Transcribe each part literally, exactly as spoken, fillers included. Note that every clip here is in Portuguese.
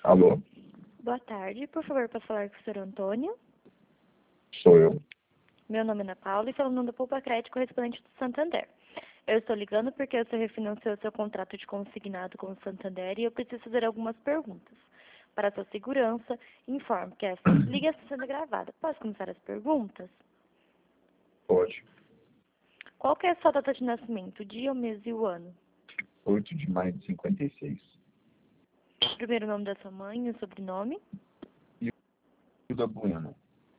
Alô, Boa tarde, por favor, para falar com o senhor Antônio. sou eu. Meu nome é Ana Paula e falando do Poupa Crédito correspondente do Santander. Eu estou ligando porque o senhor refinanciou seu contrato de consignado com o Santander e eu preciso fazer algumas perguntas. Para sua segurança, informo que essa ligação está sendo gravada. Posso começar as perguntas? Pode. Qual que é a sua data de nascimento, o dia, o mês e o ano? oito de maio de cinquenta e seis. Primeiro nome da sua mãe e o sobrenome? Hilda Bueno.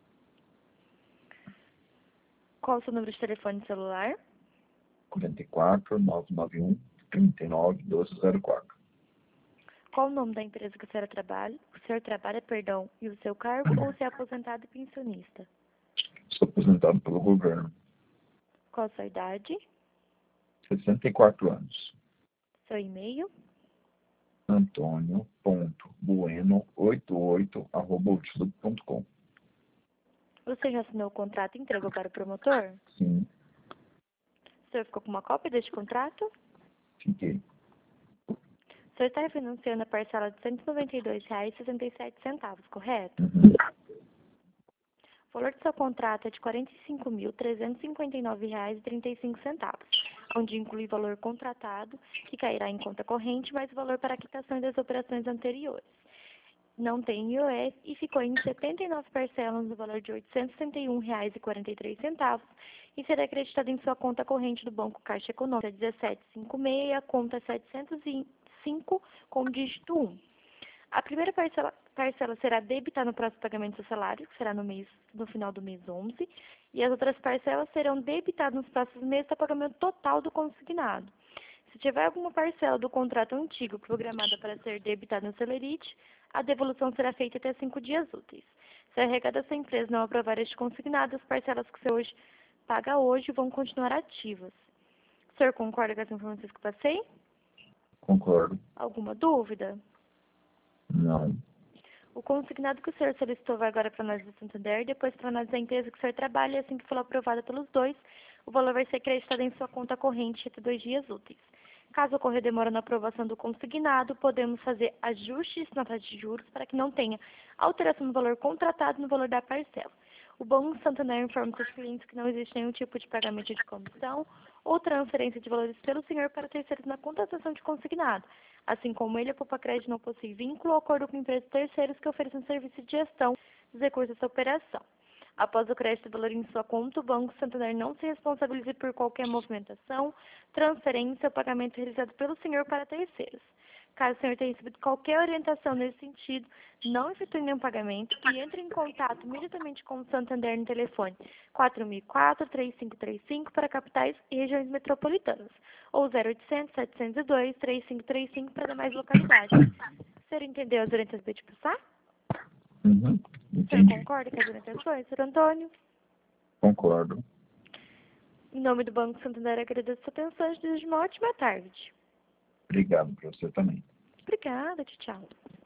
Qual o seu número de telefone celular? quarenta e quatro, nove nove um, trinta e nove, doze zero quatro. Qual o nome da empresa que o senhor trabalha? O senhor trabalha, perdão, e o seu cargo ou se é aposentado e pensionista? Sou aposentado pelo governo. Qual a sua idade? sessenta e quatro anos. Seu e-mail? Antônio ponto bueno oitenta e oito arroba outlook ponto com. Você já assinou o contrato e entregou para o promotor? Sim, O senhor ficou com uma cópia deste contrato? fiquei. O senhor está refinanciando a parcela de cento e noventa e dois reais e sessenta e sete centavos, correto? Uhum. O valor do seu contrato é de quarenta e cinco mil, trezentos e cinquenta e nove reais e trinta e cinco centavos, onde inclui o valor contratado, que cairá em conta corrente, mais o valor para a quitação das operações anteriores. Não tem I O S e ficou em setenta e nove parcelas no valor de oitocentos e sessenta e um reais e quarenta e três centavos e será acreditado em sua conta corrente do Banco Caixa Econômica dezessete cinquenta e seis, conta setecentos e cinco, com dígito um. A primeira parcela, parcela será debitada no próximo pagamento do seu salário, que será no, mês, no final do mês onze, e as outras parcelas serão debitadas nos próximos meses até o pagamento total do consignado. Se tiver alguma parcela do contrato antigo programada para ser debitada no Celerite, a devolução será feita até cinco dias úteis. Se a regada da empresa não aprovar este consignado, as parcelas que você hoje paga hoje vão continuar ativas. O senhor concorda com as informações que eu passei? Concordo. Alguma dúvida? Não. O consignado que o senhor solicitou vai agora para nós do Santander, depois para nós da empresa que o senhor trabalha, e assim que for aprovada pelos dois, o valor vai ser acreditado em sua conta corrente até dois dias úteis. Caso ocorra demora na aprovação do consignado, podemos fazer ajustes na taxa de juros para que não tenha alteração no valor contratado no valor da parcela. O Banco Santander informa seus clientes que não existe nenhum tipo de pagamento de comissão ou transferência de valores pelo senhor para terceiros na contratação de consignado, assim como ele, a Poupa Crédito não possui vínculo ou acordo com empresas terceiros que ofereçam serviço de gestão dos recursos dessa operação. Após o crédito do valor em sua conta, o Banco Santander não se responsabiliza por qualquer movimentação, transferência ou pagamento realizado pelo senhor para terceiros. Caso o senhor tenha recebido qualquer orientação nesse sentido, não efetue nenhum pagamento e entre em contato imediatamente com o Santander no telefone quatro mil e quatro, três cinco três cinco para capitais e regiões metropolitanas ou zero oitocentos, setecentos e dois, três cinco três cinco para demais localidades. O senhor entendeu as orientações que eu te passar? Uhum. O senhor Entendi. concorda com as orientações, senhor Antônio? Concordo. Em nome do Banco Santander, agradeço a sua atenção e desejo uma ótima tarde. Obrigado para você também. Obrigada, tchau.